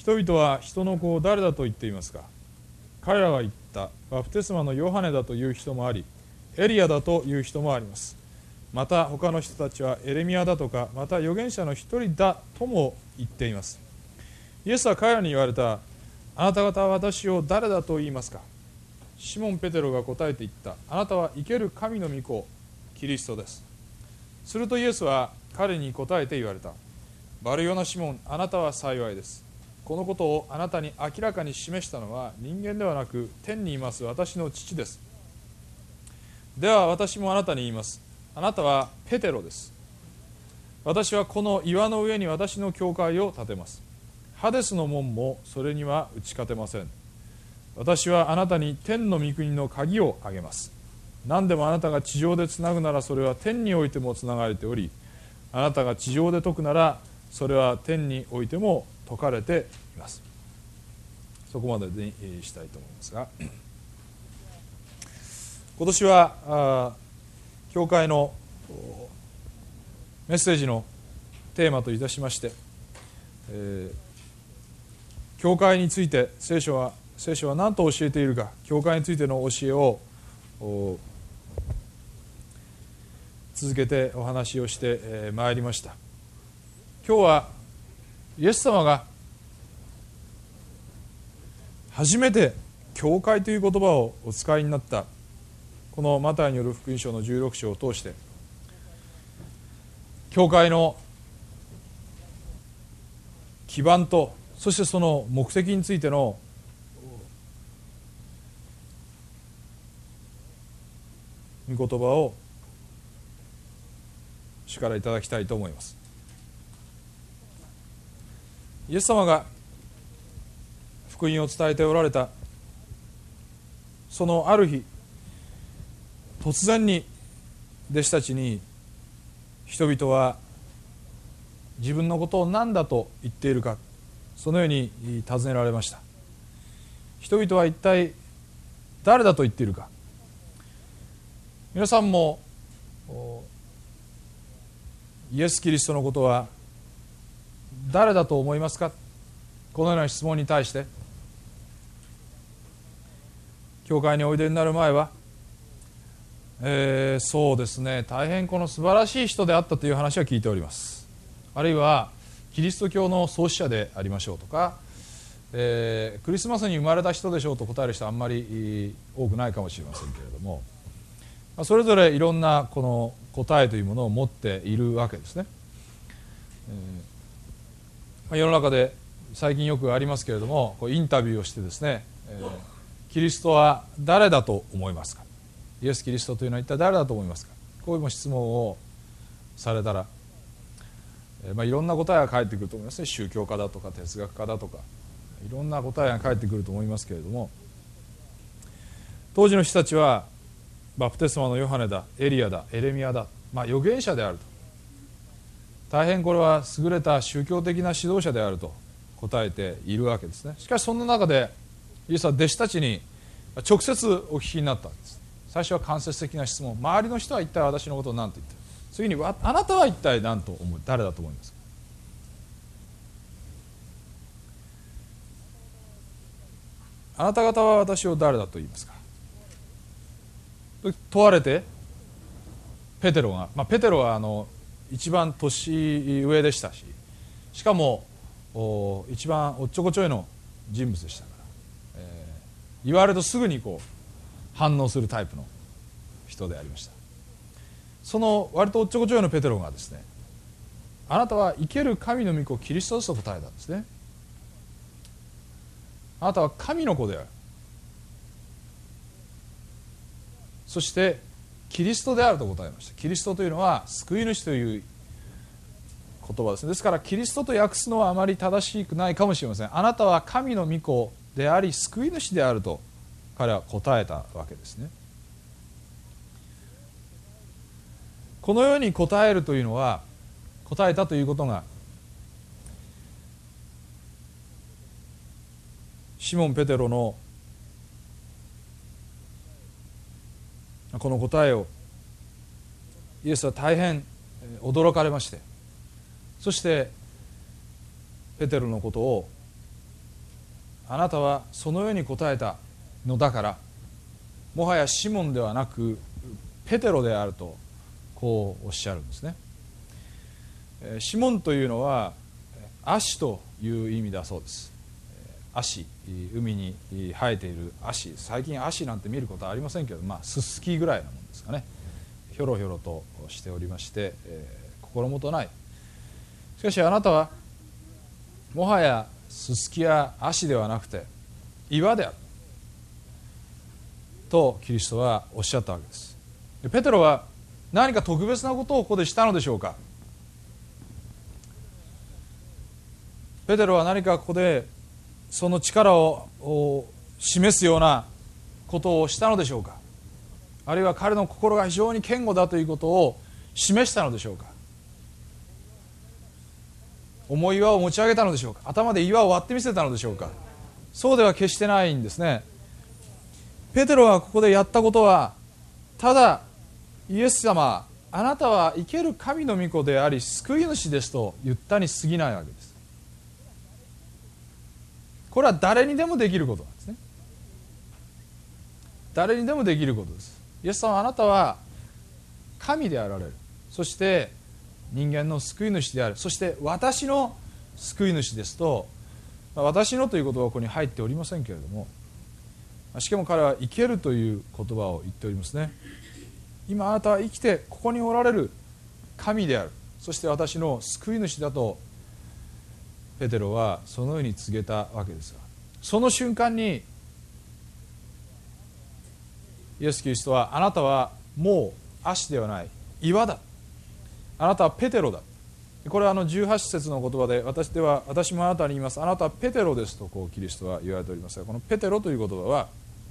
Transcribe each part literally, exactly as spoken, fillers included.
人々は人の子を誰だと言っていますか。彼らは言った。バプテスマのヨハネだという人もあり、エリアだという人もあります。また他の人たちはエレミアだとか、また預言者の一人だとも言っています。イエスは彼らに言われた。あなた方は私を誰だと言いますか。シモン・ペテロが答えて言った。あなたは生ける神の御子、キリストです。するとイエスは彼に答えて言われた。バルヨナシモン、あなたは幸いです。このことをあなたに明らかに示したのは人間ではなく天にいます私の父です。では私もあなたに言います。あなたはペテロです。私はこの岩の上に私の教会を建てます。ハデスの門もそれには打ち勝てません。私はあなたに天の御国の鍵をあげます。何でもあなたが地上でつなぐならそれは天においてもつながれており、あなたが地上で解くならそれは天においても説かれています。そこまでにしたいと思いますが、今年は教会のメッセージのテーマといたしまして、えー、教会について聖書は聖書は何と教えているか、教会についての教えを続けてお話をしてまいりました。今日はイエス様が初めて教会という言葉をお使いになったこのマタイによる福音書のじゅうろく章を通して、教会の基盤とそしてその目的についての御言葉を主からいただきたいと思います。イエス様が福音を伝えておられたそのある日、突然に弟子たちに人々は自分のことを何だと言っているか、そのように尋ねられました。人々は一体誰だと言っているか。皆さんもイエス・キリストのことは誰だと思いますか。このような質問に対して教会においでになる前は、えー、そうですね、大変この素晴らしい人であったという話は聞いております。あるいはキリスト教の創始者でありましょうとか、えー、クリスマスに生まれた人でしょうと答える人はあんまり多くないかもしれませんけれども、それぞれいろんなこの答えというものを持っているわけですね。えー、世の中で最近よくありますけれども、インタビューをしてですね、えー、キリストは誰だと思いますか、イエス・キリストというのは一体誰だと思いますか、こういう質問をされたら、えーまあ、いろんな答えが返ってくると思いますね。宗教家だとか哲学家だとかいろんな答えが返ってくると思いますけれども、当時の人たちはバプテスマのヨハネだ、エリアだ、エレミアだ、まあ、預言者であると、大変これは優れた宗教的な指導者であると答えているわけですね。しかしそんな中でイエスは弟子たちに直接お聞きになったんです。最初は間接的な質問、周りの人は一体私のことを何と言っている、次にあなたは一体何と思う、誰だと思いますか。あなた方は私を誰だと言いますかと問われて、ペテロが、まあ、ペテロはあの一番年上でしたし、しかも一番おっちょこちょいの人物でしたから、えー、言われるとすぐにこう反応するタイプの人でありました。その割とおっちょこちょいのペテロがですね、あなたは生ける神の御子キリストですと答えたんですね。あなたは神の子である、そしてキリストであると答えました。キリストというのは救い主という言葉です。ですからキリストと訳すのはあまり正しくないかもしれません。あなたは神の御子であり救い主であると彼は答えたわけですね。このように答えるというのは、答えたということがシモン・ペテロのこの答えをイエスは大変驚かれまして、そしてペテロのことをあなたはそのように答えたのだから、もはやシモンではなくペテロであるとこうおっしゃるんですね。シモンというのは葦という意味だそうです。葦、海に生えている葦、最近葦なんて見ることはありませんけど、まあススキぐらいのものですかね。ひょろひょろとしておりまして、えー、心もとない。しかしあなたはもはやススキや葦ではなくて岩であるとキリストはおっしゃったわけです。でペテロは何か特別なことをここでしたのでしょうか。ペテロは何かここでその力を示すようなことをしたのでしょうか。あるいは彼の心が非常に堅固だということを示したのでしょうか。重い岩を持ち上げたのでしょうか。頭で岩を割ってみせたのでしょうか。そうでは決してないんですね。ペテロがここでやったことは、ただイエス様、あなたは生ける神の御子であり救い主ですと言ったに過ぎないわけです。これは誰にでもできることなんですね。誰にでもできることです。イエス様、あなたは神であられる。そして人間の救い主である。そして私の救い主ですと、私のという言葉はここに入っておりませんけれども、しかも彼は生けるという言葉を言っておりますね。今あなたは生きてここにおられる神である。そして私の救い主だとペテロはそのように告げたわけですが、その瞬間にイエス・キリストは、あなたはもう葦ではない岩だ、あなたはペテロだ。これはあのじゅうはち節の言葉で、私では私もあなたに言います、あなたはペテロですとこうキリストは言われておりますが、このペテロという言葉は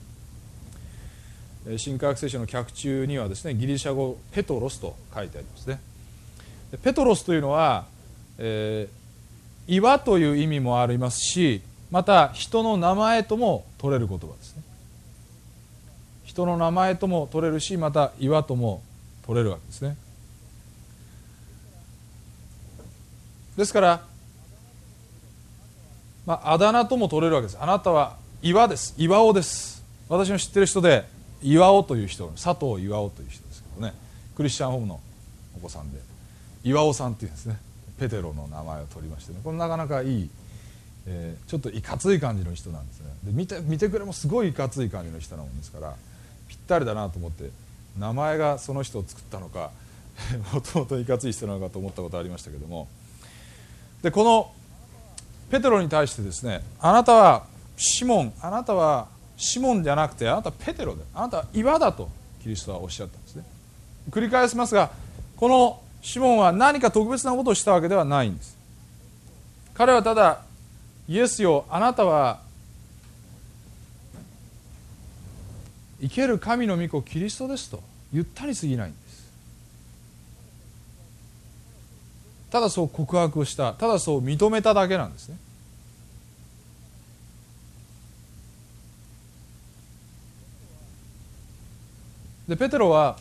新科学聖書の脚注にはですね、ギリシャ語ペトロスと書いてありますね。ペトロスというのは、えー岩という意味もありますし、また人の名前とも取れる言葉ですね。人の名前とも取れるし、また岩とも取れるわけですね。ですから、まあ、あだ名とも取れるわけです。あなたは岩です、岩尾です。私の知ってる人で岩尾という人、佐藤岩尾という人ですけどね、クリスチャンホームのお子さんで岩尾さんっていうんですね。ペテロの名前を取りましてね、これなかなかいい、えー、ちょっといかつい感じの人なんですね。で 見て、見てくれもすごいいかつい感じの人なもんですから、ぴったりだなと思って、名前がその人を作ったのかもともといかつい人なのかと思ったことありましたけども、でこのペテロに対してですね、あなたはシモン、あなたはシモンじゃなくてあなたはペテロで、あなたは岩だとキリストはおっしゃったんですね。繰り返しますが、このシモンは何か特別なことをしたわけではないんです。彼はただ、イエスよ、あなたは生ける神の御子キリストですと言ったに過ぎないんです。ただそう告白をした、ただそう認めただけなんですね。でペテロは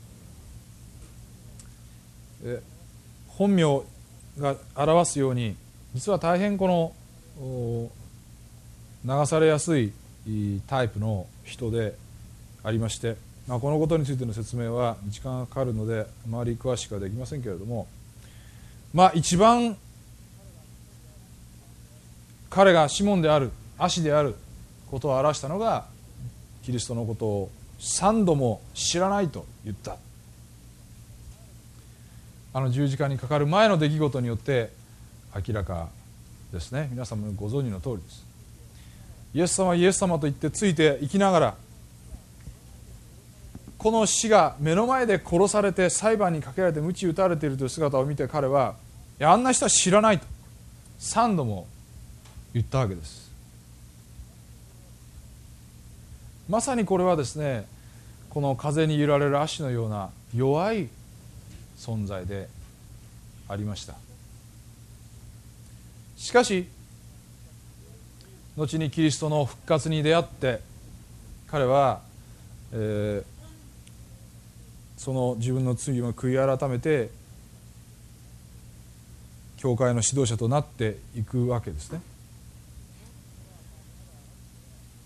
え本名が表すように、実は大変この流されやすいタイプの人でありまして、まあ、このことについての説明は時間がかかるのであまり詳しくはできませんけれども、まあ一番彼がシモンである、葦であることを表したのが、キリストのことを三度も知らないと言った。あの十字架にかかる前の出来事によって明らかですね。皆さんもご存知の通りです。イエス様イエス様と言ってついていきながら、この死が目の前で殺されて裁判にかけられて鞭打たれているという姿を見て、彼は、いや、あんな人は知らないと三度も言ったわけです。まさにこれはですね、この風に揺られる葦のような弱い存在でありました。しかし後にキリストの復活に出会って、彼は、えー、その自分の罪を悔い改めて教会の指導者となっていくわけですね。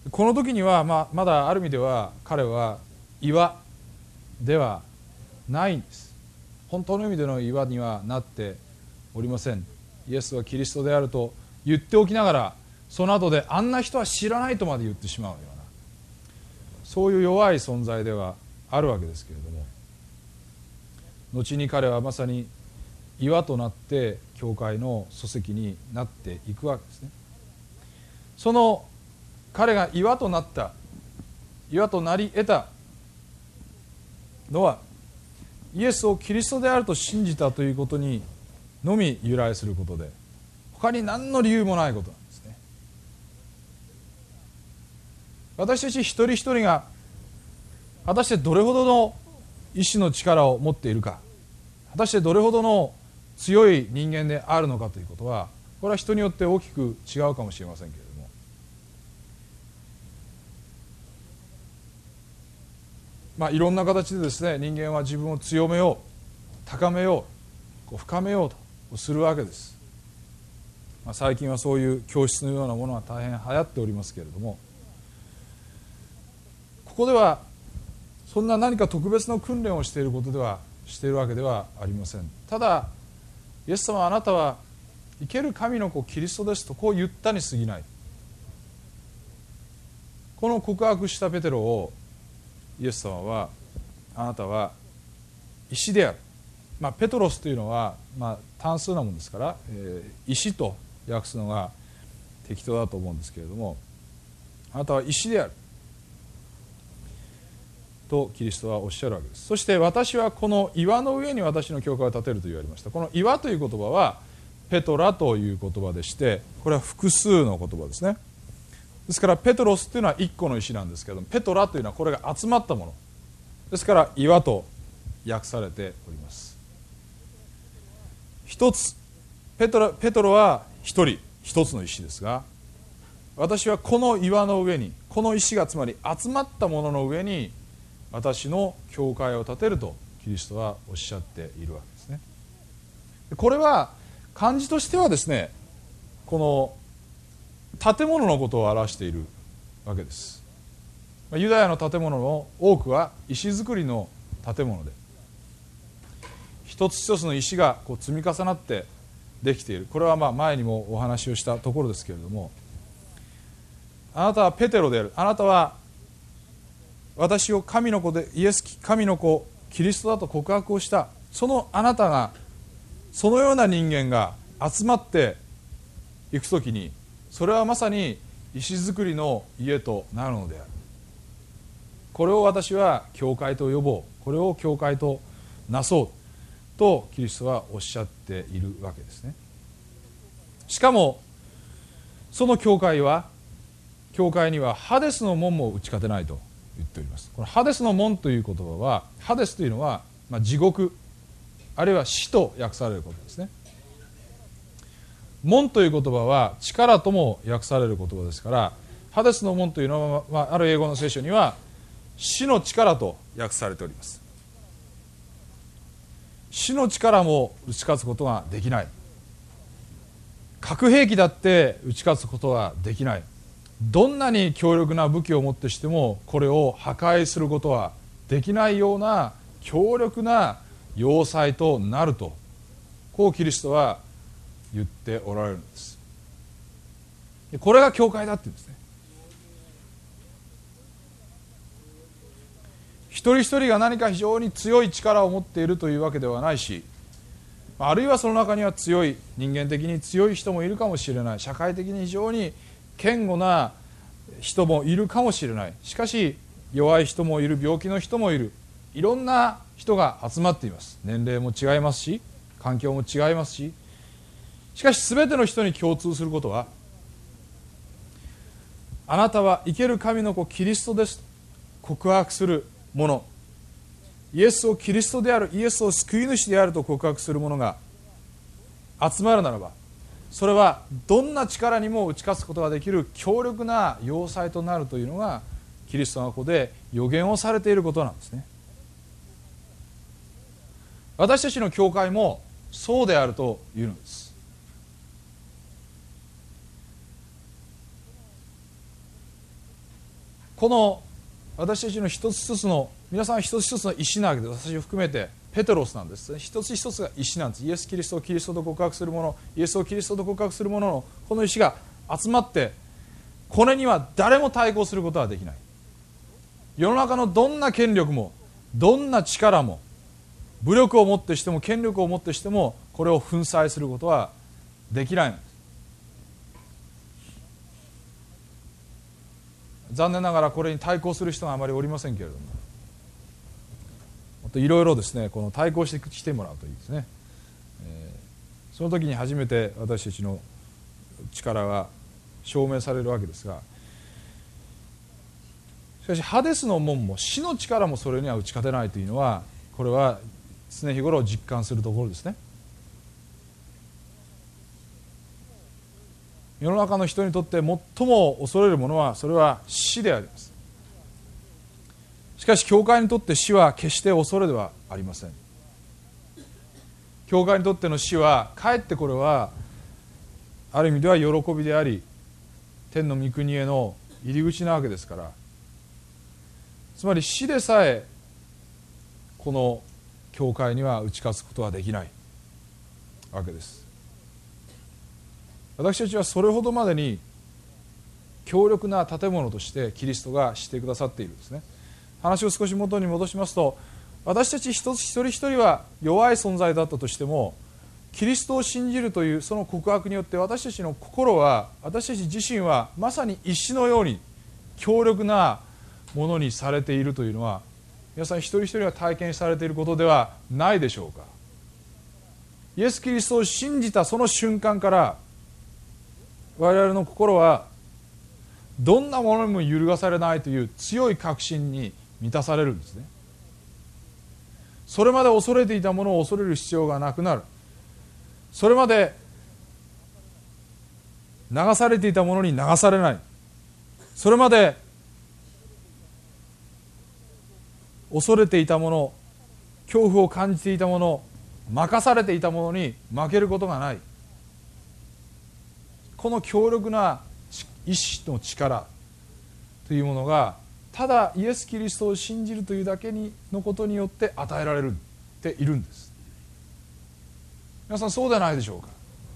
この時には、まあ、まだある意味では彼は岩ではないんです。本当の意味での岩にはなっておりません。イエスはキリストであると言っておきながら、その後であんな人は知らないとまで言ってしまうような、そういう弱い存在ではあるわけですけれども、後に彼はまさに岩となって教会の礎石になっていくわけですね。その彼が岩となった、岩となり得たのは、イエスをキリストであると信じたということにのみ由来することで、他に何の理由もないことなんですね。私たち一人一人が果たしてどれほどの意志の力を持っているか、果たしてどれほどの強い人間であるのかということは、これは人によって大きく違うかもしれませんけれども、まあいろんな形でですね、人間は自分を強めよう、高めよう、こう深めようとするわけです。まあ、最近はそういう教室のようなものが大変流行っておりますけれども、ここではそんな何か特別な訓練をしていることではしているわけではありません。ただイエス様は、あなたは生ける神の子キリストですとこう言ったに過ぎない。この告白したペテロをイエス様は、あなたは石である、まあ、ペトロスというのは、まあ、単数なもんですから、えー、石と訳すのが適当だと思うんですけれども、あなたは石であるとキリストはおっしゃるわけです。そして私はこの岩の上に私の教会を建てると言われました。この岩という言葉はペトラという言葉でして、これは複数の言葉ですね。ですからペトロスというのは一個の石なんですけども、ペトラというのはこれが集まったものですから岩と訳されております。一つペトラ、ペトロは一人一つの石ですが、私はこの岩の上に、この石がつまり集まったものの上に私の教会を建てるとキリストはおっしゃっているわけですね。これは漢字としてはですね、この建物のことを表しているわけです。ユダヤの建物の多くは石造りの建物で、一つ一つの石がこう積み重なってできている。これはまあ前にもお話をしたところですけれども、あなたはペテロである、あなたは私を神の子で、イエス神の子キリストだと告白をした、そのあなたが、そのような人間が集まっていくときに、それはまさに石造りの家となるのである。これを私は教会と呼ぼう、これを教会となそうとキリストはおっしゃっているわけですね。しかもその教会は、教会にはハデスの門も打ち勝てないと言っております。このハデスの門という言葉は、ハデスというのは、まあ、地獄あるいは死と訳されることですね。門という言葉は力とも訳される言葉ですから、ハデスの門というのは、まあ、ある英語の聖書には死の力と訳されております。死の力も打ち勝つことができない。核兵器だって打ち勝つことはできない。どんなに強力な武器をもってしてもこれを破壊することはできないような強力な要塞となると、こうキリストは言っておられるんです。これが教会だって言うんですね。一人一人が何か非常に強い力を持っているというわけではないし、あるいはその中には強い、人間的に強い人もいるかもしれない、社会的に非常に堅固な人もいるかもしれない。しかし弱い人もいる、病気の人もいる、いろんな人が集まっています。年齢も違いますし、環境も違いますし、しかし全ての人に共通することは、あなたは生ける神の子キリストですと告白するもの、イエスをキリストである、イエスを救い主であると告白する者が集まるならば、それはどんな力にも打ち勝つことができる強力な要塞となるというのがキリストの子で予言をされていることなんですね。私たちの教会もそうであるというのです。 この私たちの一つ一つの、皆さんは一つ一つの石なわけで、私を含めてペテロスなんです。一つ一つが石なんです。イエス・キリストをキリストと告白する者、イエスをキリストと告白する者のこの石が集まって、これには誰も対抗することはできない。世の中のどんな権力もどんな力も武力をもってしても権力をもってしてもこれを粉砕することはできないのです。残念ながらこれに対抗する人があまりおりませんけれども、もっといろいろですね、この対抗してきてもらうといいですね、えー、その時に初めて私たちの力が証明されるわけですが、しかしハデスの門も死の力もそれには打ち勝てないというのは、これは常日頃実感するところですね。世の中の人にとって最も恐れるものはそれは死であります。しかし教会にとって死は決して恐れではありません。教会にとっての死はかえってこれはある意味では喜びであり、天の御国への入り口なわけですから、つまり死でさえこの教会には打ち勝つことはできないわけです。私たちはそれほどまでに強力な建物としてキリストがしてくださっているんですね。話を少し元に戻しますと、私たち一つ一人一人は弱い存在だったとしても、キリストを信じるというその告白によって私たちの心は、私たち自身はまさに石のように強力なものにされているというのは、皆さん一人一人が体験されていることではないでしょうか。イエス・キリストを信じたその瞬間から我々の心はどんなものにも揺るがされないという強い確信に満たされるんですね。それまで恐れていたものを恐れる必要がなくなる。それまで流されていたものに流されない。それまで恐れていたもの、恐怖を感じていたもの、任されていたものに負けることがない。この強力な意志の力というものが、ただイエス・キリストを信じるというだけにのことによって与えられるっているんです。皆さんそうではないでしょうか。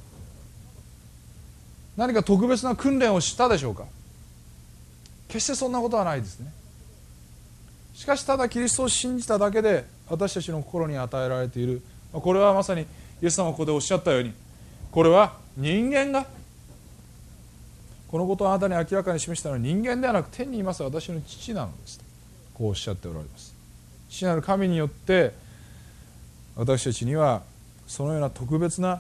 何か特別な訓練をしたでしょうか。決してそんなことはないですね。しかしただキリストを信じただけで私たちの心に与えられている、これはまさにイエス様がここでおっしゃったように、これは人間がこのことをあなたに明らかに示したのは人間ではなく天にいます私の父なのですと、こうおっしゃっておられます。父なる神によって私たちにはそのような特別な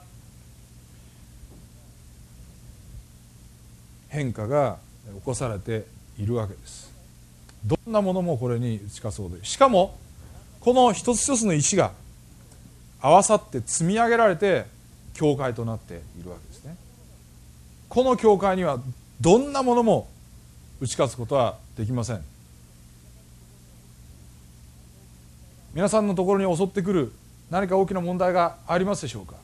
変化が起こされているわけです。どんなものもこれに打ち勝そうで、しかもこの一つ一つの石が合わさって積み上げられて教会となっているわけですね。この教会にはどんなものも打ち勝つことはできません。皆さんのところに襲ってくる何か大きな問題がありますでしょうか。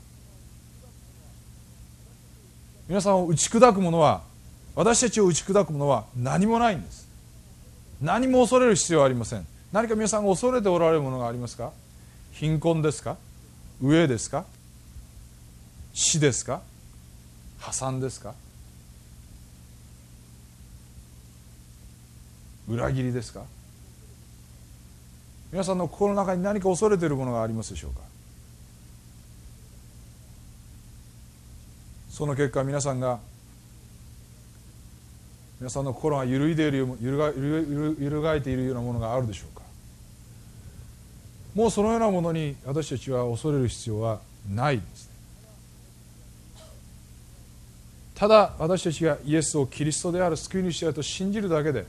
皆さんを打ち砕くものは、私たちを打ち砕くものは何もないんです。何も恐れる必要はありません。何か皆さんが恐れておられるものがありますか。貧困ですか、飢えですか、死ですか、破産ですか、裏切りですか。皆さんの心の中に何か恐れているものがありますでしょうか。その結果、皆さんが皆さんの心が揺るいでいる揺るが揺る揺るがいているようなものがあるでしょうか。もうそのようなものに私たちは恐れる必要はないんです。ただ私たちがイエスをキリストである救い主であると信じるだけで、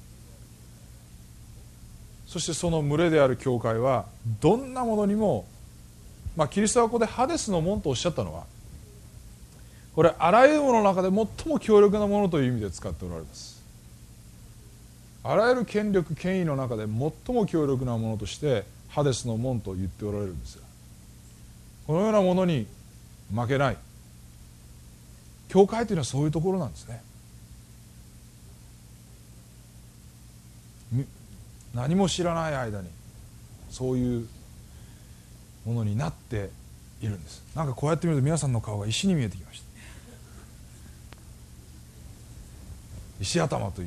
そしてその群れである教会はどんなものにも、まあ、キリストはここでハデスの門とおっしゃったのは、これあらゆるものの中で最も強力なものという意味で使っておられます。あらゆる権力権威の中で最も強力なものとしてハデスの門と言っておられるんですが、このようなものに負けない。教会というのはそういうところなんですね。 何も知らない間にそういうものになっているんです。なんかこうやって見ると皆さんの顔が石に見えてきました。石頭という、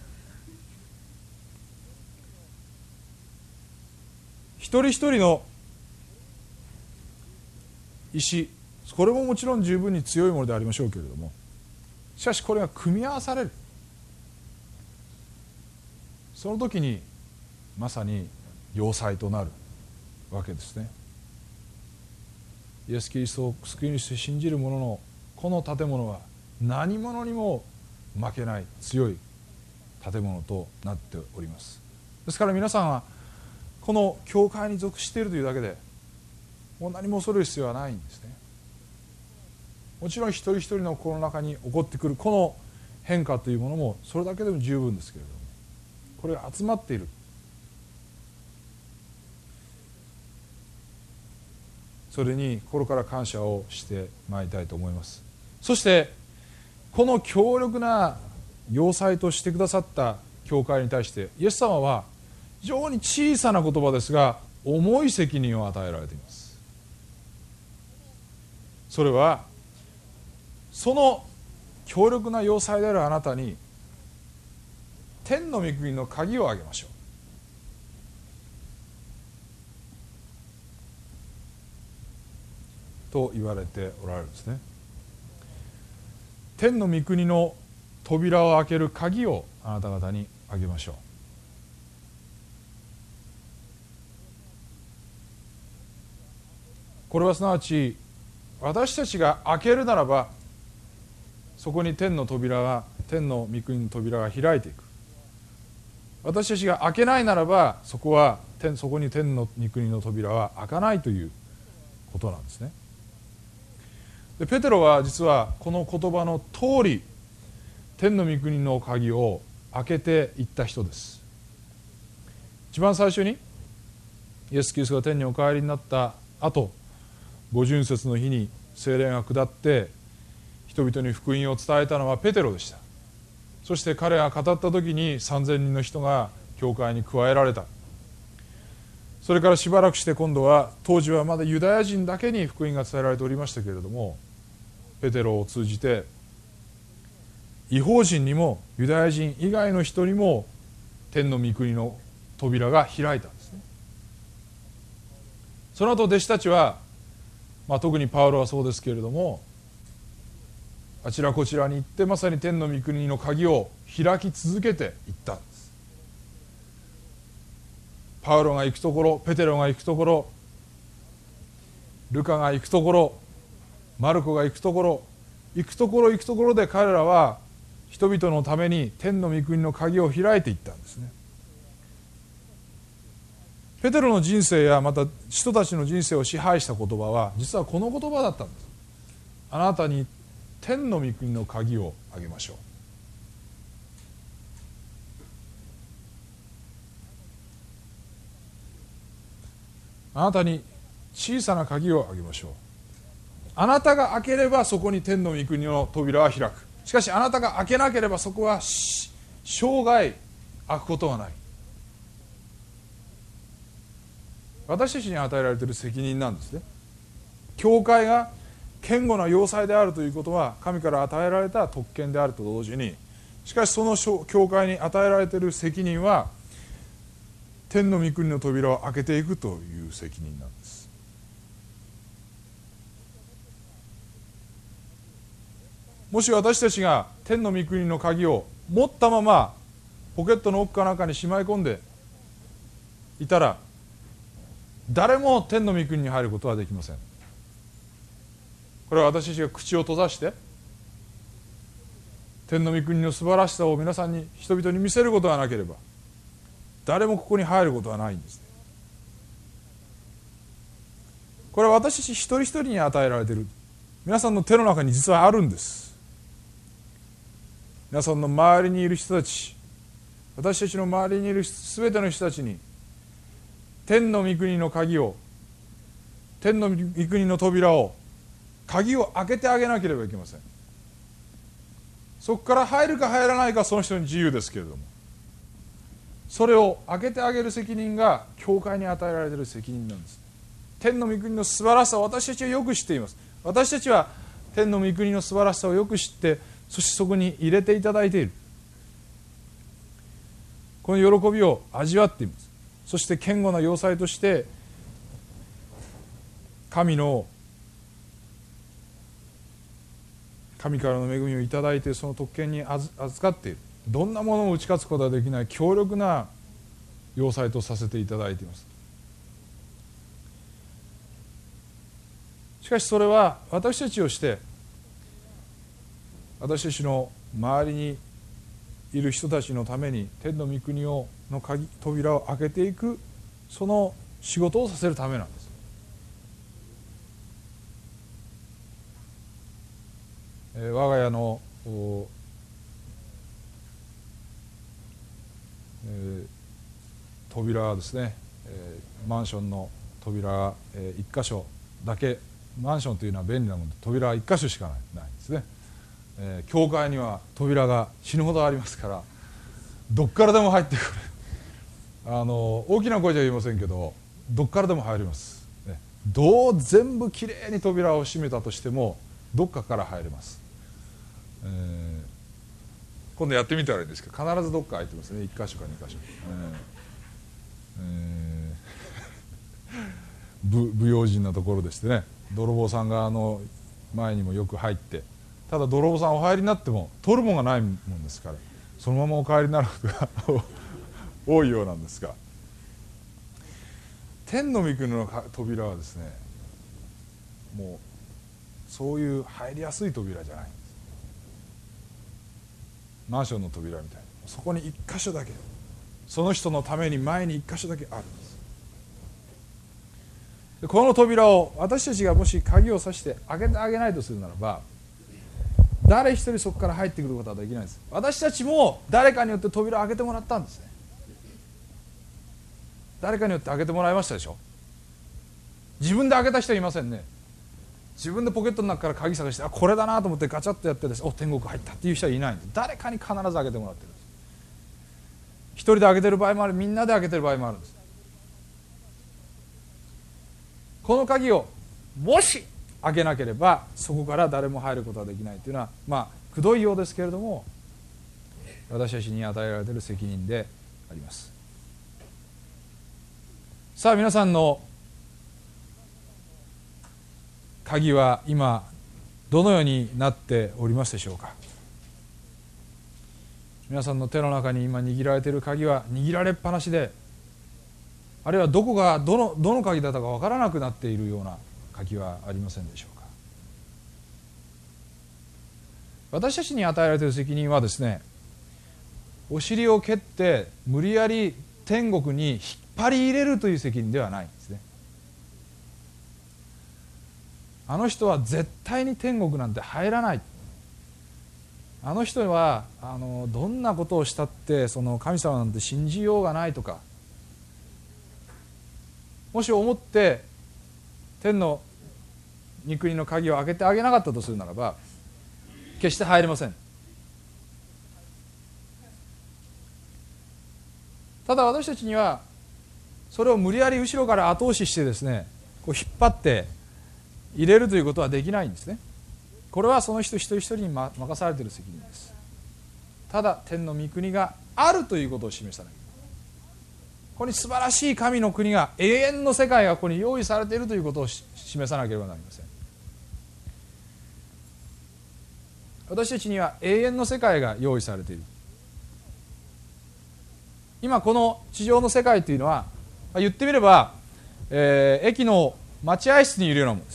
一人一人の石、これももちろん十分に強いものでありましょうけれども、しかしこれが組み合わされる、その時にまさに要塞となるわけですね。イエス・キリストを救い主として信じる者のこの建物は何者にも負けない強い建物となっております。ですから皆さんはこの教会に属しているというだけでもう何も恐れる必要はないんですね。もちろん一人一人の心の中に起こってくるこの変化というものもそれだけでも十分ですけれども、これが集まっている、それに心から感謝をしてまいりたいと思います。そしてこの強力な要塞としてくださった教会に対してイエス様は非常に小さな言葉ですが重い責任を与えられています。それはその強力な要塞であるあなたに天の御国の鍵をあげましょうと言われておられるんですね。天の御国の扉を開ける鍵をあなた方にあげましょう。これはすなわち私たちが開けるならばそこに天の扉が天の御国の扉が開いていく。私たちが開けないならばそこは天そこに天の御国の扉は開かないということなんですね。でペテロは実はこの言葉の通り天の御国の鍵を開けていった人です。一番最初にイエス・キリストが天にお帰りになった後、五旬節の日に聖霊が下って人々に福音を伝えたのはペテロでした。そして彼が語った時にさんぜんにんの人が教会に加えられた。それからしばらくして今度は当時はまだユダヤ人だけに福音が伝えられておりましたけれども、ペテロを通じて異邦人にもユダヤ人以外の人にも天の御国の扉が開いたんですね。その後弟子たちは、まあ、特にパウロはそうですけれどもあちらこちらに行ってまさに天の御国の鍵を開き続けていったんです。パウロが行くところ、ペテロが行くところ、ルカが行くところ、マルコが行くところ、行くところ行くところで彼らは人々のために天の御国の鍵を開いていったんですね。ペテロの人生やまた人たちの人生を支配した言葉は実はこの言葉だったんです。あなたに天の御国の鍵をあげましょう。あなたに小さな鍵をあげましょう。あなたが開ければそこに天の御国の扉は開く。しかしあなたが開けなければそこは生涯開くことはない。私たちに与えられている責任なんですね。教会が堅固な要塞であるということは神から与えられた特権であると同時に、しかしその教会に与えられている責任は天の御国の扉を開けていくという責任なんです。もし私たちが天の御国の鍵を持ったままポケットの奥かなんかにしまい込んでいたら誰も天の御国に入ることはできません。これは私たちが口を閉ざして天の御国の素晴らしさを皆さんに人々に見せることがなければ誰もここに入ることはないんです。これは私たち一人一人に与えられている皆さんの手の中に実はあるんです。皆さんの周りにいる人たち、私たちの周りにいるすべての人たちに天の御国の鍵を、天の御国の扉を、鍵を開けてあげなければいけません。そこから入るか入らないかその人に自由ですけれども、 それを開けてあげる責任が教会に与えられている責任なんです。天の御国の素晴らしさを私たちはよく知っています。私たちは天の御国の素晴らしさをよく知って、そしてそこに入れていただいている。この喜びを味わっています。そして堅固な要塞として神の神からの恵みをいただいて、その特権に預かっている。どんなものを打ち勝つことはできない強力な要塞とさせていただいています。しかしそれは私たちをして、私たちの周りにいる人たちのために天の御国をの鍵扉を開けていく、その仕事をさせるためなんです。えー、我が家の、えー、扉はですね、えー、マンションの扉が、えー、いっ箇所だけ、マンションというのは便利なもので扉はいっ箇所しかない、ないんですね。えー、教会には扉が死ぬほどありますから、どっからでも入ってくるあの大きな声じゃ言いませんけど、どっからでも入ります、ね、どう全部きれいに扉を閉めたとしてもどっかから入れます。えー、今度やってみたらいいんですけど、必ずどっか開いてますね。いっ箇所かに箇所、えーえー、不用心なところでしてね、泥棒さんがあの前にもよく入って、ただ泥棒さんお入りになっても取るものがないもんですから、そのままお帰りになることが多いようなんですが、天の御国の扉はですね、もうそういう入りやすい扉じゃないんです。マンションの扉みたいに、そこに一箇所だけ、その人のために前に一箇所だけあるんです。でこの扉を私たちがもし鍵をさして開けてあげないとするならば、誰一人そこから入ってくることはできないんです。私たちも誰かによって扉を開けてもらったんですね。誰かによって開けてもらいましたでしょ。自分で開けた人はいませんね。自分でポケットの中から鍵探して、あ、これだなと思ってガチャッとやってです、お、天国入ったっていう人はいないんです。誰かに必ず開けてもらってるんです。一人で開けてる場合もある、みんなで開けてる場合もあるんです。この鍵をもし開けなければそこから誰も入ることはできないというのは、まあくどいようですけれども、私たちに与えられている責任であります。さあ皆さんの鍵は今どのようになっておりますでしょうか。皆さんの手の中に今握られている鍵は握られっぱなしで、あるいはどこがどのどの鍵だったか分からなくなっているような鍵はありませんでしょうか。私たちに与えられている責任はですね、お尻を蹴って無理やり天国に引っ張り入れるという責任ではないんですね。あの人は絶対に天国なんて入らない。あの人はあのどんなことをしたってその神様なんて信じようがないとか、もし思って天の御国の鍵を開けてあげなかったとするならば、決して入れません。ただ私たちにはそれを無理やり後ろから後押ししてですね、こう引っ張って入れるということはできないんですね。これはその人一人一人に任されている責任です。ただ天の御国があるということを示さない。ここに素晴らしい神の国が、永遠の世界がここに用意されているということを示さなければなりません。私たちには永遠の世界が用意されている。今この地上の世界というのは、言ってみれば、えー、駅の待合室にいるようなものです。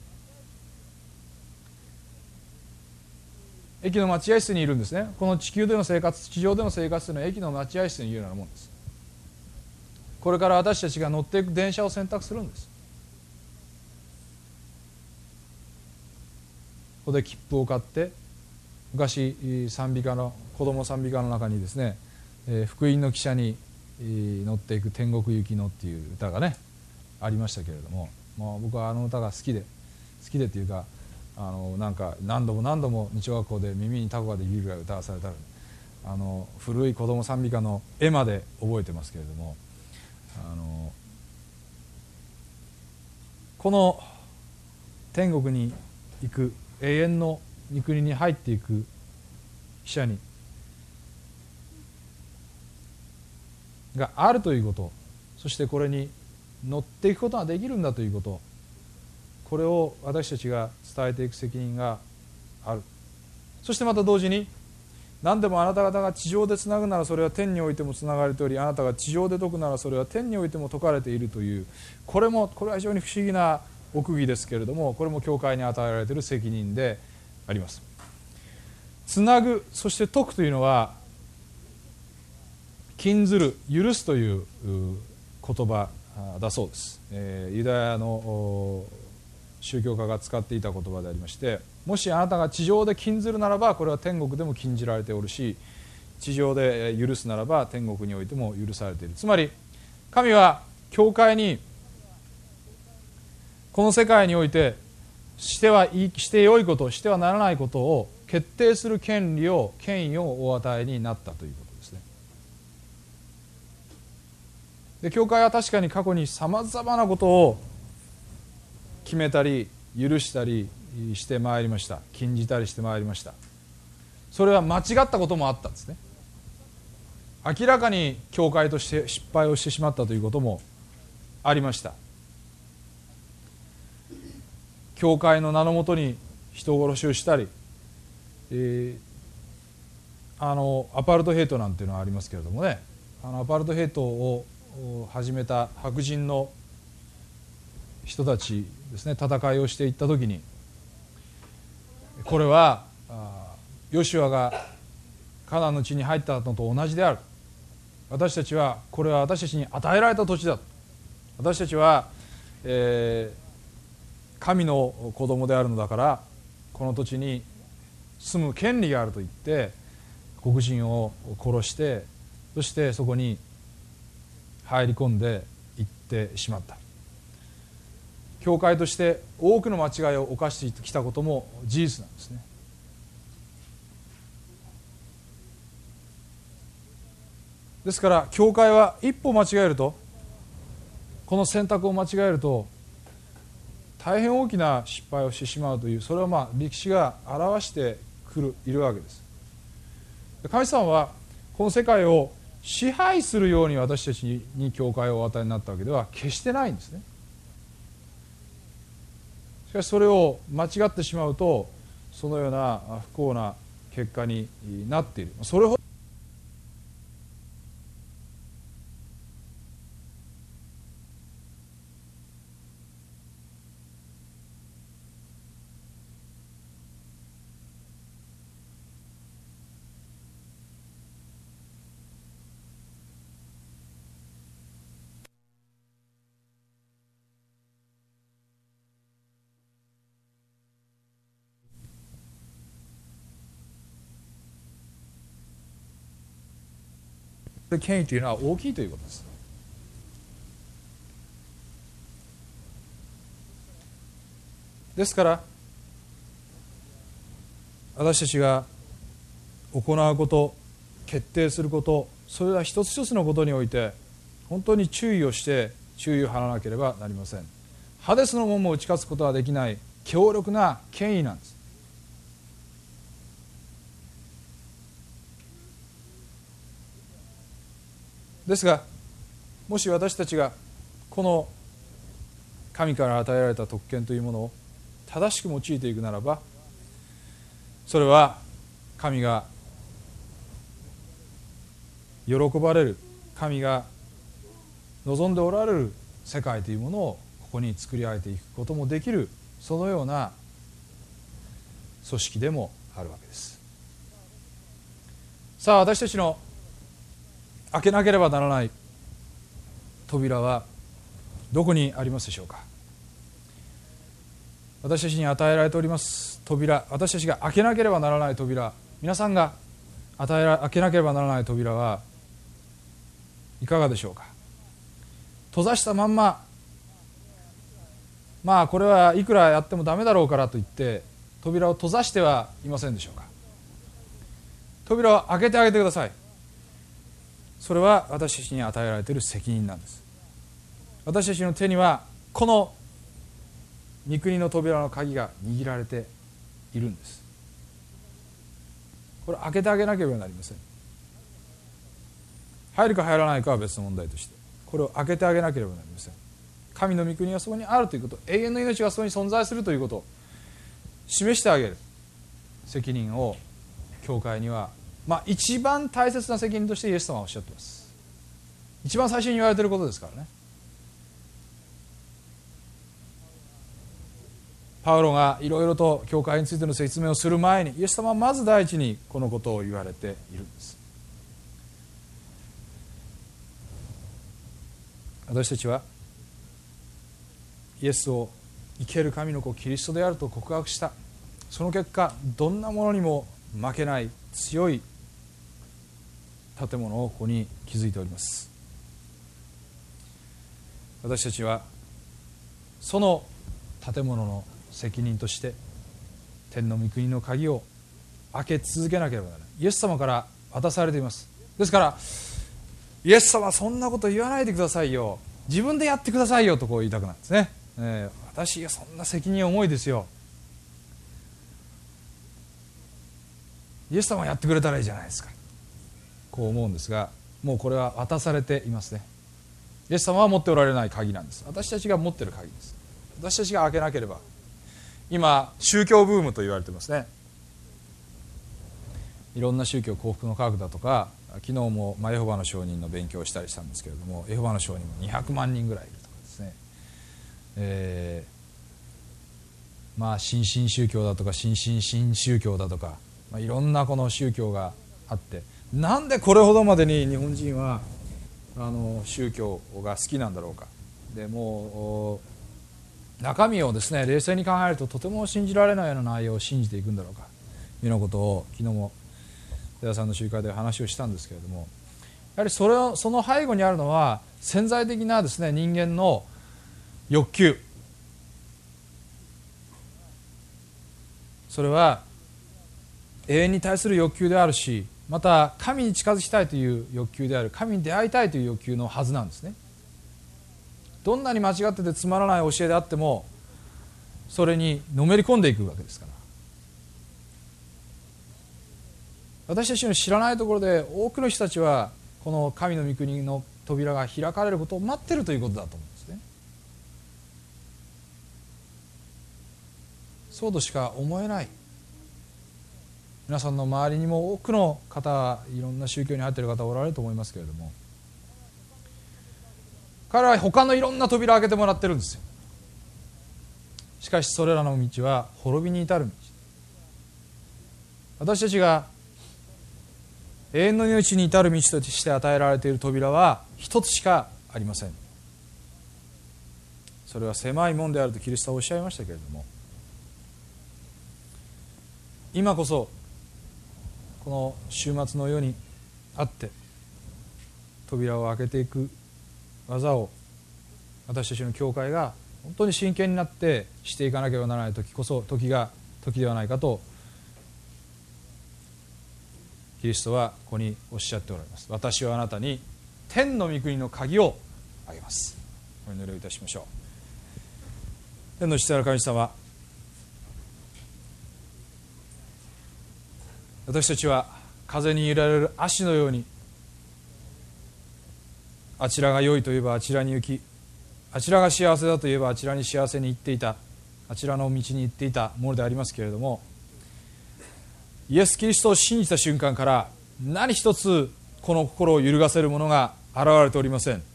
駅の待合室にいるんですね。この地球での生活、地上での生活というのは駅の待合室にいるようなものです。これから私たちが乗っていく電車を選択するんです。ここで切符を買って、昔賛美歌の子供賛美歌の中にですね、えー、福音の汽車に乗っていく天国行きのっていう歌がねありましたけれども、まあ、僕はあの歌が好きで好きでっていうか、あのなんか何度も何度も日曜学校で耳にタコができるぐらい歌わされたら、 あの古い子ども賛美歌の絵まで覚えてますけれども、あのこの天国に行く永遠の御国に入っていく死者にがあるということ、そしてこれに乗っていくことができるんだということ、これを私たちが伝えていく責任がある。そしてまた同時に、何でもあなた方が地上でつなぐならそれは天においてもつながれており、あなたが地上で説くならそれは天においても説かれているという、これもこれは非常に不思議な奥義ですけれども、これも教会に与えられている責任であります。つなぐ、そして説くというのは、禁ずる、許すという言葉だそうです。えー、ユダヤの宗教家が使っていた言葉でありまして、もしあなたが地上で禁ずるならばこれは天国でも禁じられておるし、地上で許すならば天国においても許されている。つまり神は教会にこの世界においてしてはいい、して良いこと、してはならないことを決定する権利を、権威をお与えになったということですね。で、教会は確かに過去にさまざまなことを決めたり許したりしてまいりました。禁じたりしてまいりました。それは間違ったこともあったんですね。明らかに教会として失敗をしてしまったということもありました。教会の名のもとに人殺しをしたり、えー、あのアパルトヘイトなんていうのはありますけれどもね、あのアパルトヘイトを始めた白人の人たちですね、戦いをしていった時に、これはヨシュアがカナンの地に入ったのと同じである。私たちはこれは私たちに与えられた土地だ。私たちは、えー、神の子供であるのだからこの土地に住む権利があると言って黒人を殺して、そしてそこに入り込んでいってしまった。教会として多くの間違いを犯してきたことも事実なんですね。ですから教会は一歩間違えると、この選択を間違えると大変大きな失敗をしてしまうという、それはまあ歴史が表してくるいるわけです。神様はこの世界を支配するように私たちに教会をお与えになったわけでは決してないんですね。しかしそれを間違ってしまうとそのような不幸な結果になっている。それほど権威というのは大きいということです。ですから私たちが行うこと、決定すること、それは一つ一つのことにおいて本当に注意をして注意を払わなければなりません。ハデスの門も打ち勝つことはできない強力な権威なんです。ですが、もし私たちがこの神から与えられた特権というものを正しく用いていくならば、それは神が喜ばれる、神が望んでおられる世界というものをここに作り上げていくこともできる、そのような組織でもあるわけです。さあ、私たちの開けなければならない扉はどこにありますでしょうか。私たちに与えられております扉、私たちが開けなければならない扉、皆さんが与えら開けなければならない扉はいかがでしょうか。閉ざしたまんま、まあこれはいくらやってもダメだろうからといって扉を閉ざしてはいませんでしょうか。 扉を開けてあげてください。それは私たちに与えられている責任なんです。私たちの手にはこの御国の扉の鍵が握られているんです。これ開けてあげなければなりません。入るか入らないかは別の問題として、これを開けてあげなければなりません。神の御国がそこにあるということ、永遠の命がそこに存在するということを示してあげる責任を教会には、まあ一番大切な責任としてイエス様はおっしゃっています。一番最初に言われていることですからね。パウロがいろいろと教会についての説明をする前に、イエス様はまず第一にこのことを言われているんです。私たちはイエスを生ける神の子キリストであると告白した。その結果、どんなものにも負けない強い建物をここに築いております。私たちはその建物の責任として天の御国の鍵を開け続けなければならない。イエス様から渡されています。ですからイエス様そんなこと言わないでくださいよ、自分でやってくださいよとこう言いたくなるんですね。えー、私がそんな責任重いですよ、イエス様がやってくれたらいいじゃないですか、こう思うんですが、もうこれは渡されていますね。イエス様は持っておられない鍵なんです。私たちが持っている鍵です。私たちが開けなければ。今宗教ブームと言われてますね。いろんな宗教、幸福の科学だとか、昨日もエホバの証人の勉強をしたりしたんですけれども、エホバの証人もにひゃくまんにんぐらいいるとかですね、えー、まあ新進宗教だとか新進新宗教だとか、まあ、いろんなこの宗教があって、なんでこれほどまでに日本人はあの宗教が好きなんだろうか。でもう中身をですね冷静に考えるととても信じられないような内容を信じていくんだろうかというようなことを昨日も出田さんの集会で話をしたんですけれども、やはりそれをその背後にあるのは潜在的なですね人間の欲求、それは永遠に対する欲求であるし、また神に近づきたいという欲求である、神に出会いたいという欲求のはずなんですね。どんなに間違っててつまらない教えであってもそれにのめり込んでいくわけですから、私たちの知らないところで多くの人たちはこの神の御国の扉が開かれることを待っているということだと思うんですね。そうとしか思えない。皆さんの周りにも多くの方、いろんな宗教に入っている方おられると思いますけれども、彼らは他のいろんな扉を開けてもらってるんですよ。しかしそれらの道は滅びに至る道。私たちが永遠の命に至る道として与えられている扉は一つしかありません。それは狭いもんであるとキリストはおっしゃいましたけれども、今こそこの週末の世にあって扉を開けていく技を私たちの教会が本当に真剣になってしていかなければならない時こそ時が時ではないかとキリストはここにおっしゃっておられます。私はあなたに天の御国の鍵をあげます。お祈りをいたしましょう。天の父なる神様、私たちは風に揺られる足のように、あちらが良いと言えばあちらに行き、あちらが幸せだと言えばあちらに幸せに行っていた、あちらの道に行っていたものでありますけれども、イエス・キリストを信じた瞬間から何一つこの心を揺るがせるものが現れておりません。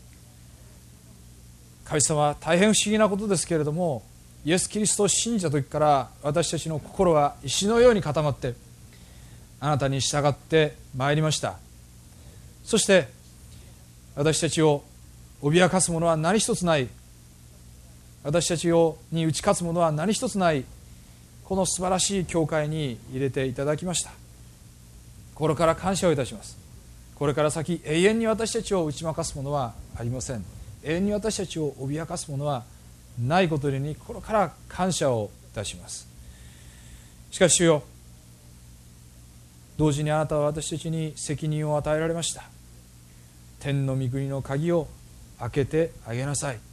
神様は大変不思議なことですけれども、イエス・キリストを信じた時から私たちの心は石のように固まってあなたに従ってまいりました。そして私たちを脅かすものは何一つない、私たちをに打ち勝つものは何一つない、この素晴らしい教会に入れていただきました。心から感謝をいたします。これから先永遠に私たちを打ち負かすものはありません。永遠に私たちを脅かすものはないことに心から感謝をいたします。しかし主よ、 同時にあなたは私たちに責任を与えられました。天の御国の鍵を開けてあげなさい。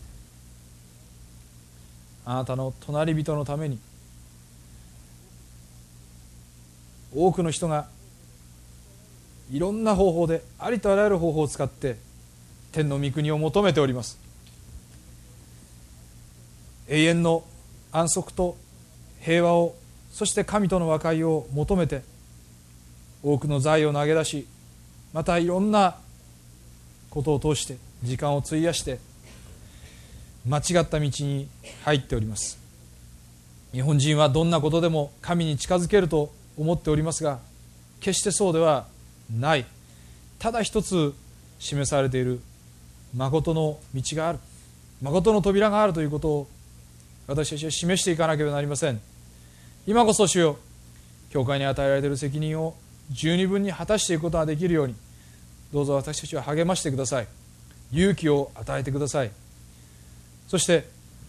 あなたの隣人のために、多くの人がいろんな方法で、ありとあらゆる方法を使って天の御国を求めております。永遠の安息と平和を、そして神との和解を求めて多くの財を投げ出し、またいろんなことを通して時間を費やして間違った道に入っております。日本人はどんなことでも神に近づけると思っておりますが、決してそうではない。ただ一つ示されている誠の道がある、誠の扉があるということを私たちは示していかなければなりません。今こそ主よ、教会に与えられている責任を十二分に果たしていくことができるように、どうぞ私たちを励ましてください。勇気を与えてください。そして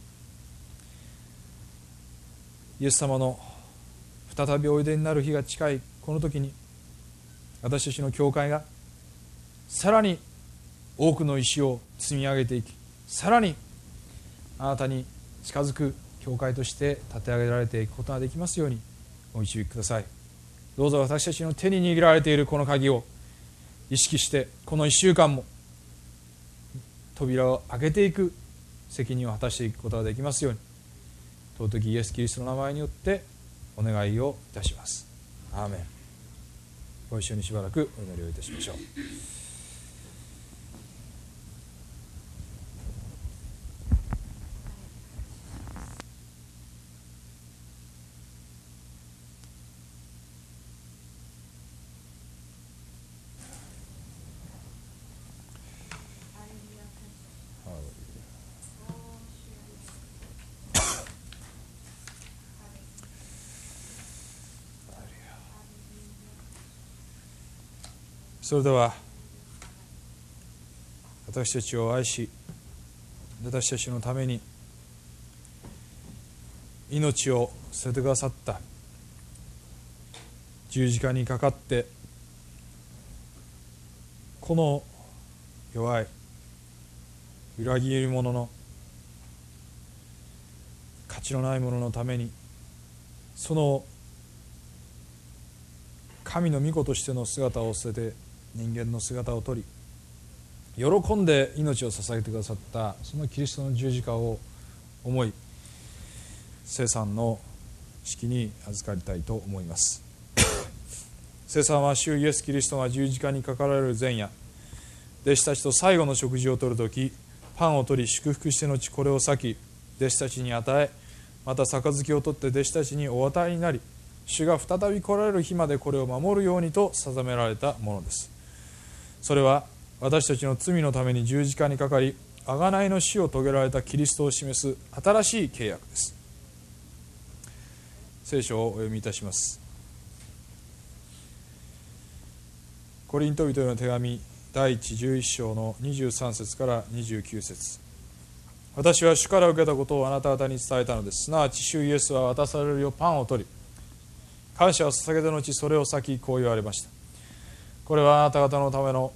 イエス様の再びおいでになる日が近いこの時に、私たちの教会がさらに多くの石を積み上げていき、さらにあなたに近づく教会として立て上げられていくことができますようにお導きください。どうぞ私たちの手に握られているこの鍵を意識して、このいっしゅうかんも扉を開けていく責任を果たしていくことができますように、尊きイエス・キリストの名前によってお願いをいたします。アーメン。ご一緒にしばらくお祈りをいたしましょう。それでは私たちを愛し、私たちのために命を捨ててくださった十字架にかかって、この弱い裏切り者の価値のない者のために、その神の御子としての姿を捨てて人間の姿を取り、喜んで命を捧げてくださったそのキリストの十字架を思い、聖餐の式に預かりたいと思います。聖餐は主イエスキリストが十字架にかかられる前夜、弟子たちと最後の食事をとるとき、パンを取り祝福して後これを裂き弟子たちに与え、また杯を取って弟子たちにお与えになり、主が再び来られる日までこれを守るようにと定められたものです。それは私たちの罪のために十字架にかかり、贖いの死を遂げられたキリストを示す新しい契約です。聖書をお読みいたします。コリント人への手紙第一じゅういっ章のにじゅうさん節からにじゅうきゅう節。私は主から受けたことをあなた方に伝えたのです。すなわち主イエスは渡されるよパンを取り、感謝を捧げた後それを裂き、こう言われました。これはあなた方のための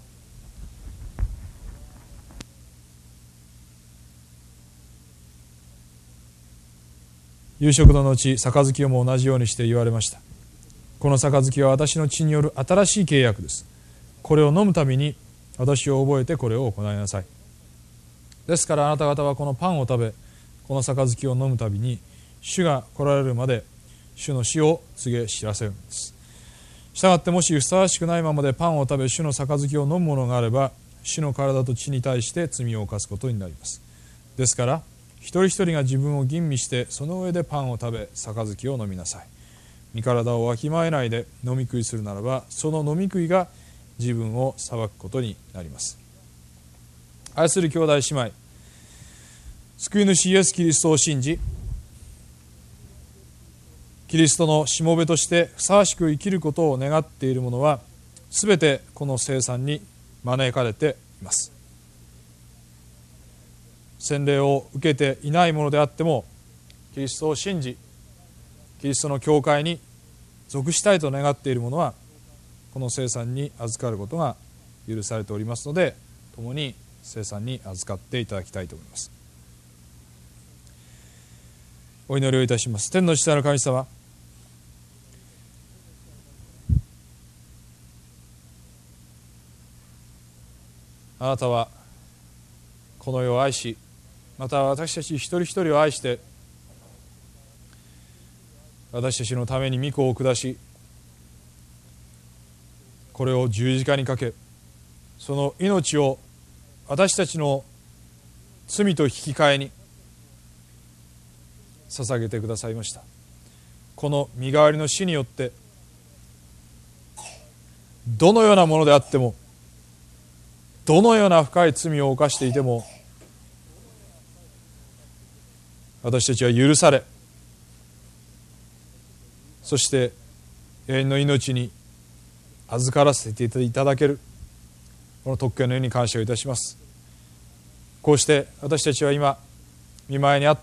夕食の後、杯をも同じようにして言われました。この杯は私の血による新しい契約です。これを飲むたびに私を覚えてこれを行いなさい。ですからあなた方はこのパンを食べ、この杯を飲むたびに主が来られるまで主の死を告げ知らせるのです。したがってもしふさわしくないままでパンを食べ主の杯を飲むものがあれば、主の体と血に対して罪を犯すことになります。ですから一人一人が自分を吟味して、その上でパンを食べ杯を飲みなさい。身体をわきまえないで飲み食いするならば、その飲み食いが自分を裁くことになります。愛する兄弟姉妹、救い主イエスキリストを信じ、キリストのしもべとしてふさわしく生きることを願っている者は、すべてこの聖餐に招かれています。洗礼を受けていない者であっても、キリストを信じキリストの教会に属したいと願っている者は、 この聖餐に預かることが許されておりますので、共に聖餐に預かっていただきたいと思います。お祈りをいたします。天の父なる神様、あなたはこの世を愛し、また私たち一人一人を愛して、私たちのために御子を下し、これを十字架にかけ、その命を私たちの罪と引き換えに捧げてくださいました。この身代わりの死によって、どのようなものであっても、どのような深い罪を犯していても、私たちは許され、そして永遠の命に預からせていただける、この特権のように感謝をいたします。こうして私たちは今御前にあって、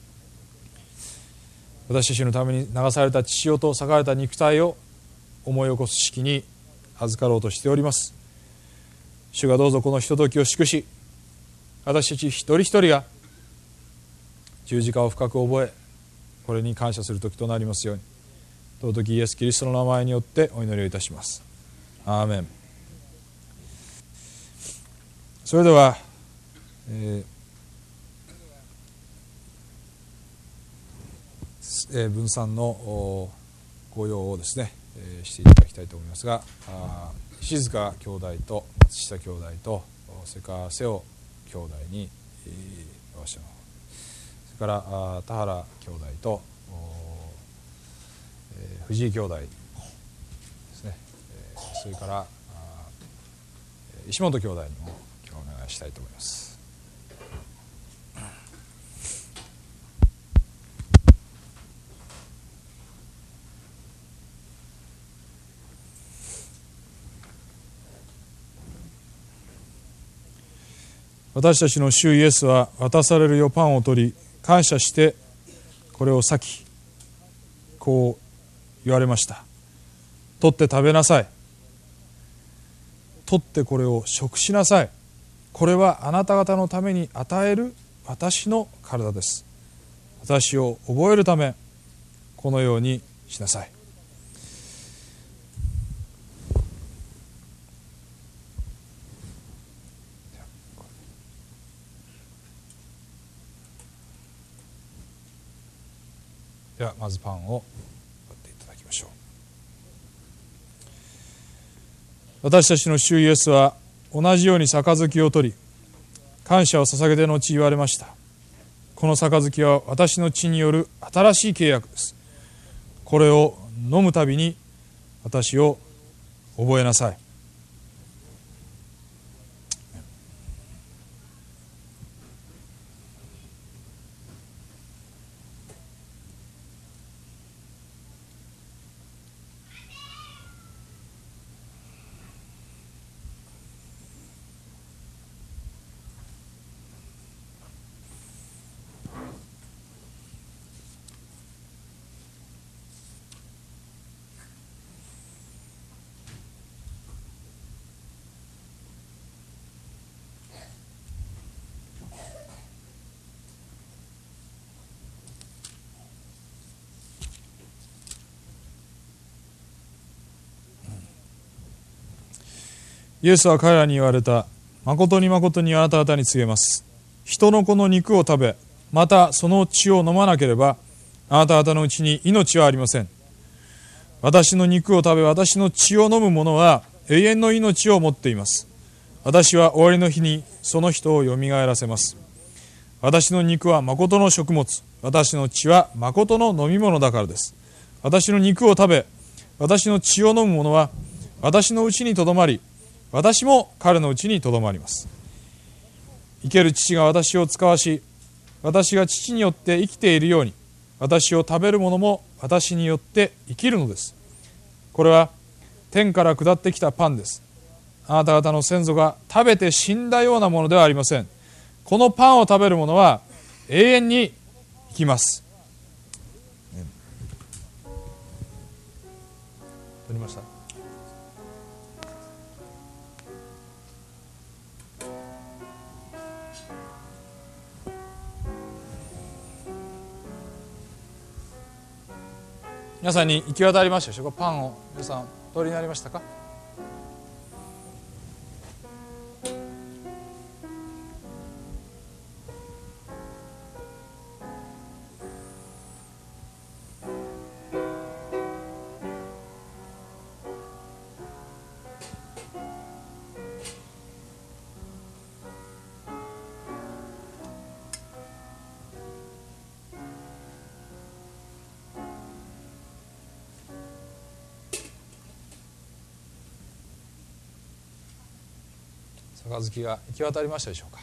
私たちのために流された血潮と裂かれた肉体を思い起こす式に預かろうとしております。主がどうぞこのひとときを祝し、私たち一人一人が十字架を深く覚え、これに感謝する時となりますように、尊きイエス・キリストの名前によってお祈りをいたします。アーメン。それでは、えーえー、分散のご用をですね、えー、していただきたいと思いますが、あ石塚兄弟と松下兄弟とそれから瀬尾兄弟に、えー、わしのそれからあ田原兄弟と、えー、藤井兄弟ですね、えー、それから石本兄弟にも今日お願いしたいと思います。私たちの主イエスは渡されるよパンを取り、感謝してこれを裂き、こう言われました。取って食べなさい。取ってこれを食しなさい。これはあなた方のために与える私の体です。私を覚えるためこのようにしなさい。ではまずパンを割っていただきましょう。私たちの主イエスは同じように杯を取り、感謝を捧げて後言われました。この杯は私の血による新しい契約です。これを飲むたびに私を覚えなさい。イエスは彼らに言われた。誠に誠にあなた方に告げます。人の子の肉を食べ、またその血を飲まなければ、あなた方のうちに命はありません。私の肉を食べ、私の血を飲む者は永遠の命を持っています。私は終わりの日にその人をよみがえらせます。私の肉は誠の食物、私の血は誠の飲み物だからです。私の肉を食べ、私の血を飲む者は私のうちにとどまり、私も彼のうちにとどまります。生ける父が私を使わし、私が父によって生きているように、私を食べる者も私によって生きるのです。これは天から下ってきたパンです。あなた方の先祖が食べて死んだようなものではありません。このパンを食べる者は永遠に生きます。取りました。 皆さんに行き渡りましたでしょうか。パンを皆さんお取りになりましたか。杯が行き渡りましたでしょうか。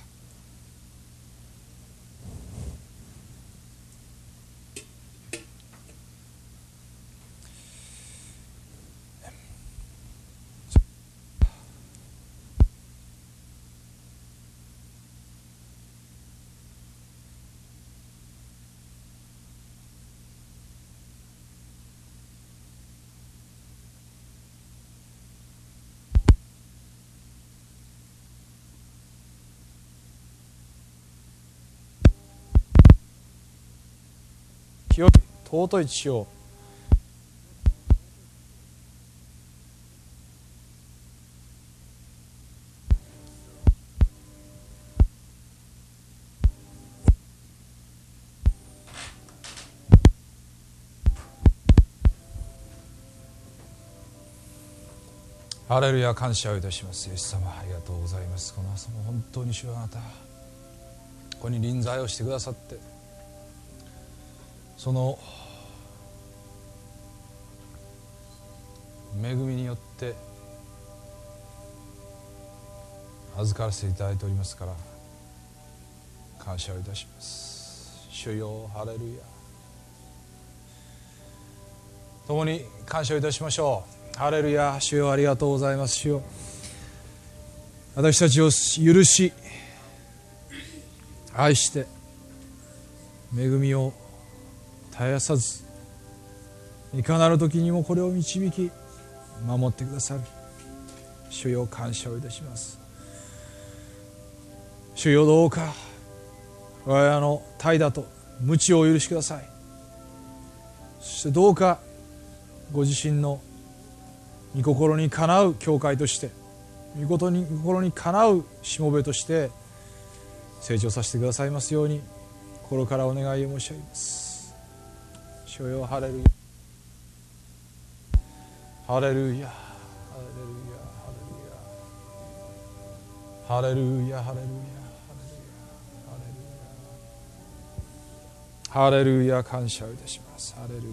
清い尊い血をハレルヤ、感謝をいたします。イエス様、ありがとうございます。この朝も本当に主よ、あなたここに臨在をしてくださって、その恵みによって預からせていただいておりますから、感謝をいたします。主よ、ハレルヤ。共に感謝をいたしましょう。ハレルヤ。主よ、ありがとうございます。主よ、私たちを許し愛して恵みを絶やさず、いかなる時にもこれを導き守ってくださる主よ、感謝をいたします。主よ、どうか我々の怠惰と無知をお許しください。そしてどうかご自身の御心にかなう教会として、御心にかなうしもべとして成長させてくださいますように心からお願いを申し上げます。主よ、ハレルヤ、ハレルヤ、ハレルヤ、ハレルヤ、ハレルヤ、ハレルヤ、感謝をいたします。ハレルヤ、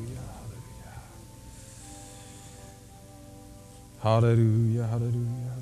ハレルヤ、ハレルヤ、ハレルヤ、ハレルヤ、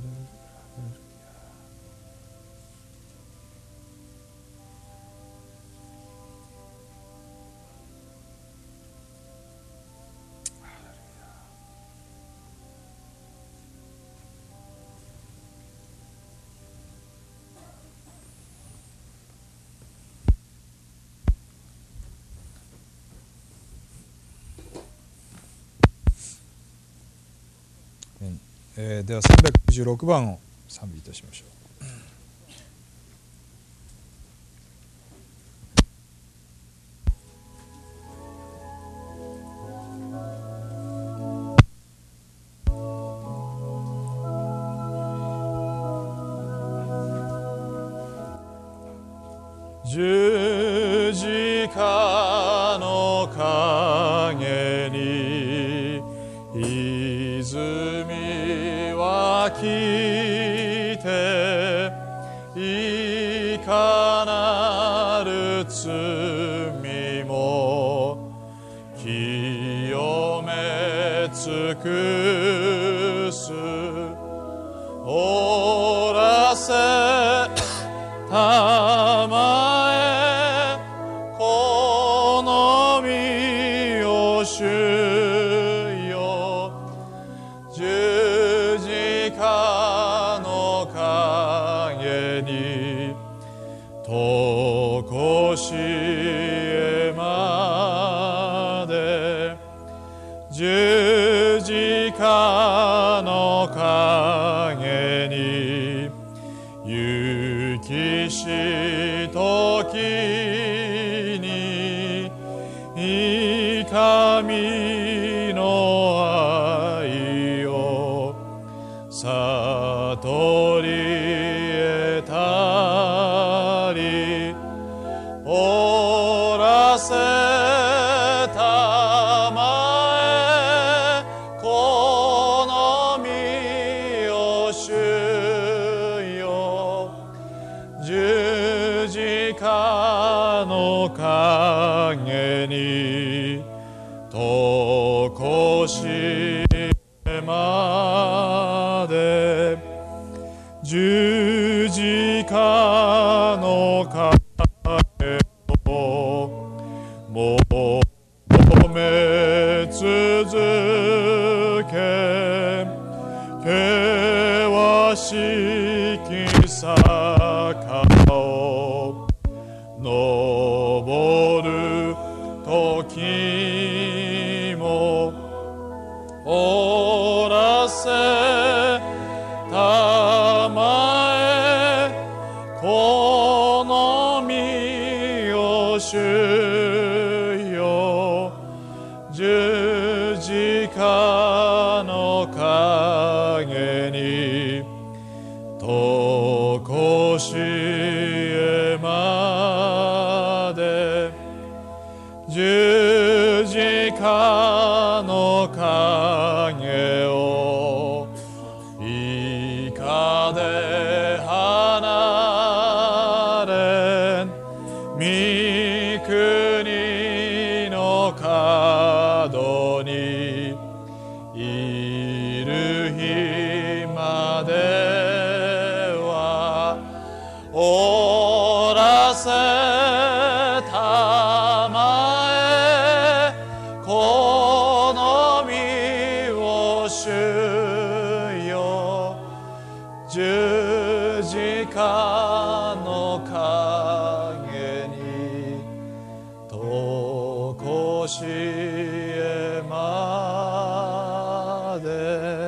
えー、ではさんびゃくきゅうじゅうろくばんを賛美いたしましょう。十字架の陰に泉湧きて、いかなる罪も清め尽くす。おらせたまえこの身を主よ、十字架の陰にとこしえまで、十字架の陰に行きしときに神とこしえまで十字架の影を求め続け、険しき坂を登る時もおらせたまえ、この身を主よ、十字架の影にとこしえまで、十字架の影をいかで離れ、御国の角にいる日まではおらせたまえ、この身を主よ、十字架